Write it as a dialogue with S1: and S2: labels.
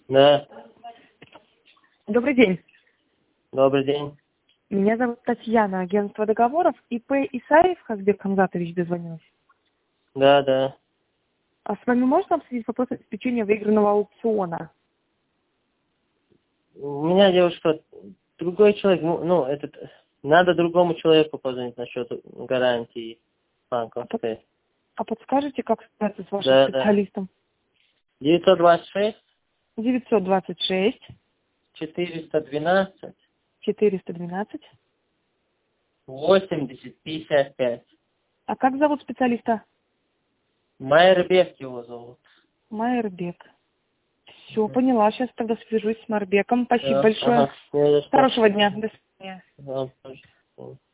S1: Да,
S2: Добрый день.
S1: добрый день.
S2: Меня зовут Татьяна, агентство договоров. ИП Исаев Хазбек Хамзатович дозвонилась.
S1: Да, да.
S2: А с вами можно обсудить вопрос обеспечения выигранного аукциона?
S1: У меня, девушка, другой человек, надо другому человеку позвонить насчет гарантии банковской.
S2: А подскажете, как связаться с вашим
S1: Да, да.
S2: специалистом?
S1: 926
S2: 926
S1: 412
S2: 412.
S1: 80 55.
S2: А как зовут специалиста?
S1: Майербек его зовут.
S2: Майербек. Все, поняла. Сейчас тогда свяжусь с Майербеком. Спасибо большое.
S1: Ага, не за что.
S2: Хорошего дня. До свидания.
S1: Вам тоже.